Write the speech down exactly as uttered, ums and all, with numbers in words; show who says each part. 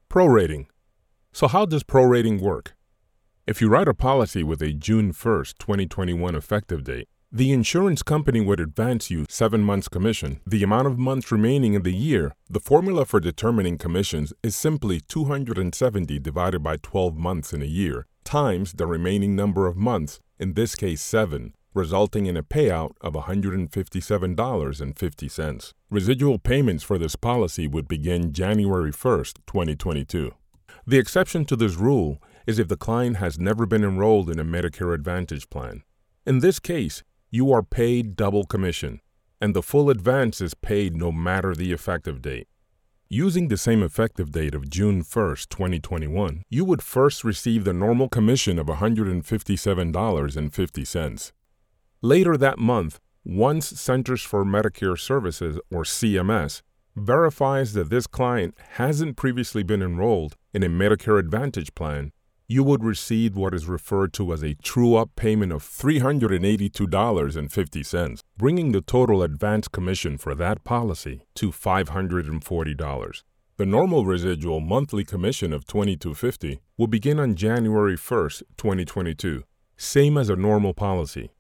Speaker 1: Prorating. So how does prorating work? If you write a policy with a June first, twenty twenty-one effective date, the insurance company would advance you seven months commission. The amount of months remaining in the year, the formula for determining commissions is simply two hundred seventy divided by twelve months in a year, times the remaining number of months, in this case seven, resulting in a payout of one hundred fifty-seven dollars and fifty cents. Residual payments for this policy would begin January first, twenty twenty-two. The exception to this rule is if the client has never been enrolled in a Medicare Advantage plan. In this case, you are paid double commission, and the full advance is paid no matter the effective date. Using the same effective date of June first, twenty twenty-one, you would first receive the normal commission of one hundred fifty-seven dollars and fifty cents. Later that month, once Centers for Medicare Services, or C M S, verifies that this client hasn't previously been enrolled in a Medicare Advantage plan, you would receive what is referred to as a true-up payment of three hundred eighty-two dollars and fifty cents, bringing the total advance commission for that policy to five hundred forty dollars. The normal residual monthly commission of twenty-two dollars and fifty cents will begin on January first, twenty twenty-two, same as a normal policy.